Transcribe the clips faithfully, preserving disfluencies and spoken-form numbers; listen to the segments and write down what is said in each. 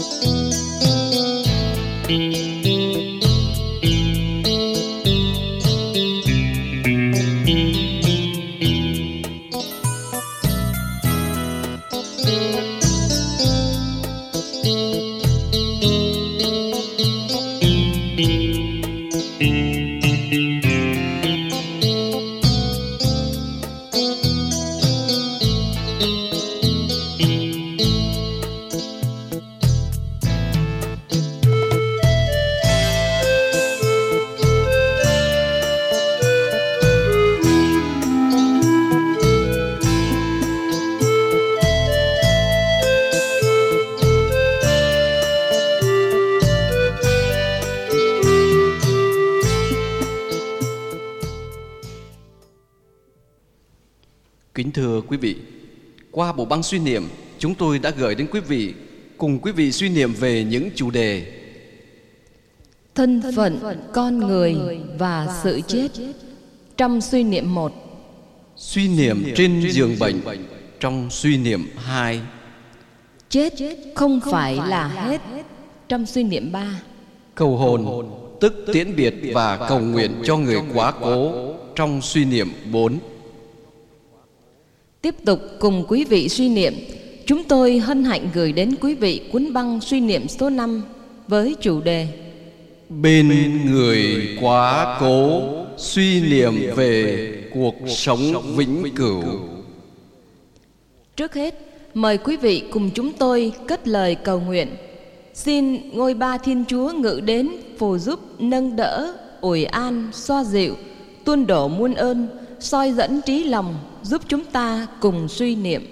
Kính thưa quý vị, qua bộ băng suy niệm, chúng tôi đã gửi đến quý vị cùng quý vị suy niệm về những chủ đề thân phận con người và sự chết trong suy niệm một, suy niệm trên giường bệnh trong suy niệm hai, chết không phải là hết trong suy niệm ba, cầu hồn tức tiễn biệt và cầu nguyện cho người quá cố trong suy niệm bốn. Tiếp tục cùng quý vị suy niệm, chúng tôi hân hạnh gửi đến quý vị cuốn băng suy niệm số năm với chủ đề Bên người quá cố, suy niệm về cuộc sống vĩnh cửu. Trước hết, mời quý vị cùng chúng tôi cất lời cầu nguyện. Xin ngôi Ba Thiên Chúa ngự đến phù giúp, nâng đỡ, ủi an, xoa dịu, tuôn đổ muôn ơn, soi dẫn trí lòng, giúp chúng ta cùng suy niệm.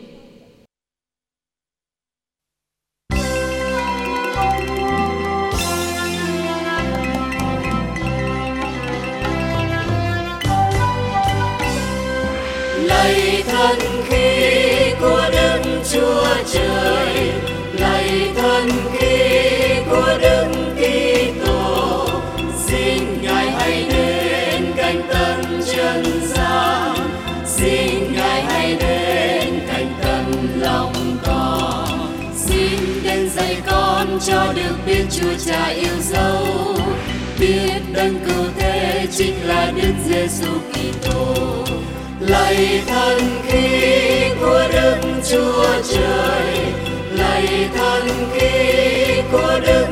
Lạy thân khí của Đức Chúa Trời, lạy thân khí của Đức Kitô, xin Ngài hãy đến cạnh tân trần gian, xin Ngài hãy đến cạnh tân lòng con, xin đến dạy con cho được biết Chúa Cha yêu dấu, biết đấng cứu thế chính là Đức Giêsu Kitô. Lạy thân khí của Đức Chúa Trời, lạy thân khí của Đức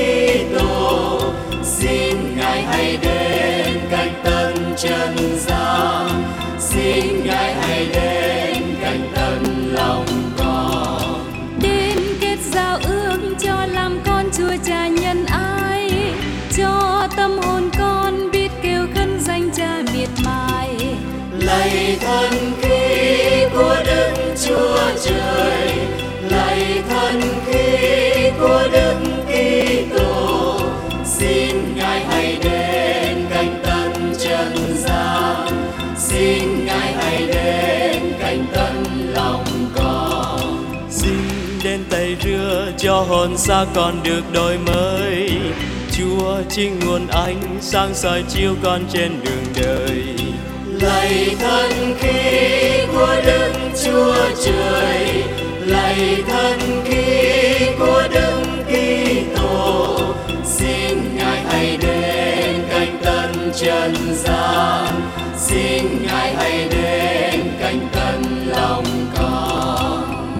Kitô, xin Ngài hãy đến cạnh tân trần gian, xin Ngài hãy đến cạnh tân lòng con. Đến kết giao ước cho làm con Chúa Cha nhân ái, cho tâm hồn con biết kêu khấn danh Cha miệt mài. Lạy thân khí của Đức Chúa Trời, lạy thân khí của Đức Kitô, xin Ngài hãy đến cạnh tân trần gian, xin Ngài hãy đến cạnh tân lòng con. Xin đến tay rửa cho hồn xác con được đổi mới, Chúa chính nguồn ánh sáng soi chiếu con trên đường đời. Lạy thân khí của Đức Chúa Trời, lạy thân khí của Đức Kitô, xin Ngài hãy đến cạnh tân trần gian, xin Ngài hãy đến cạnh tân lòng con.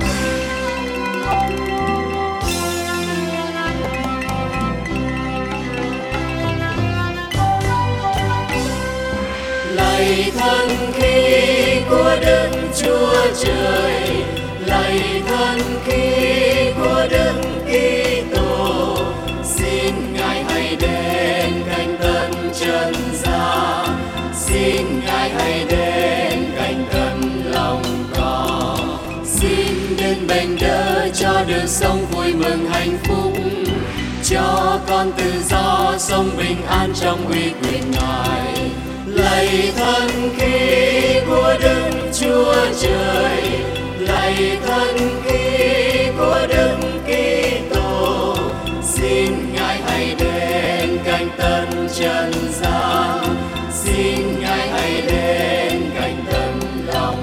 Lạy thân khí của Đức Chúa Trời, lạy thân khí của Đức Kitô, xin Ngài hãy đến cạnh tân trần gian, xin Ngài hãy đến cạnh tân lòng con. Xin đến bềnh đỡ cho được sống vui mừng hạnh phúc, cho con tự do sống bình an trong uy quyền Ngài. Lạy thân khí của Đức Chúa Trời, lạy thân khí của Đức Kitô, xin Ngài hãy đến cạnh tân trần gian, xin Ngài hãy đến cạnh tân lòng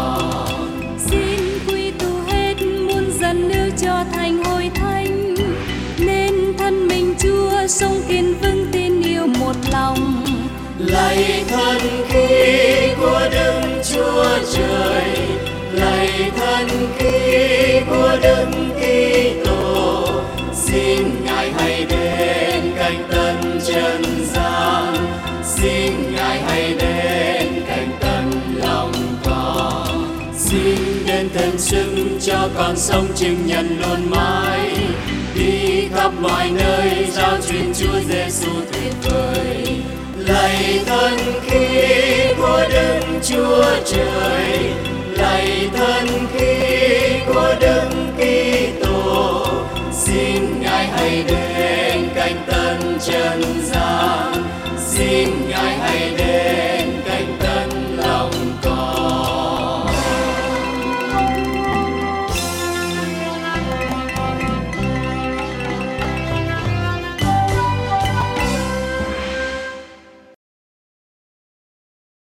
con. Xin quy tụ hết muôn dân nước cho thành hội thánh, sống kiên vững tin yêu một lòng. Lạy thân khí của Đức Chúa Trời, lạy thân khí của Đức Kitô, xin Ngài hãy đến cạnh tân trần gian, xin Ngài hãy đến cạnh tân lòng con, xin đến thêm sức cho con sống chứng nhân luôn mãi, đi khắp mọi nơi rao truyền Chúa Giêsu tuyệt vời. Lạy thân khí của Đức Chúa Trời, lạy thân khí của Đức Kitô, xin Ngài hãy đến cạnh tân trần gian,